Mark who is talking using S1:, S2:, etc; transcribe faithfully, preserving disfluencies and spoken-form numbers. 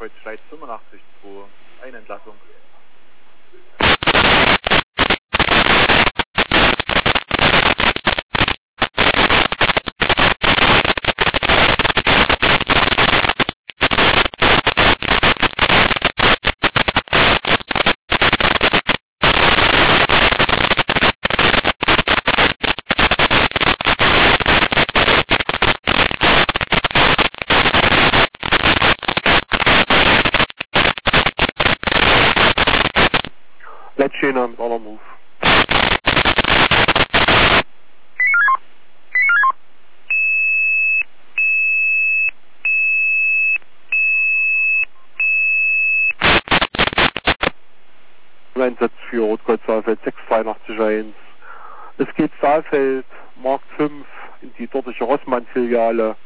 S1: Kreuz Schleiz fünfundachtzig Komma zwei, eine Entlassung.
S2: Let's chain on all move. Einsatz für Rotkreuz Saalfeld sechs zweiundachtzig eins. Es geht Saalfeld, Markt fünf, in die dortige Rossmann-Filiale.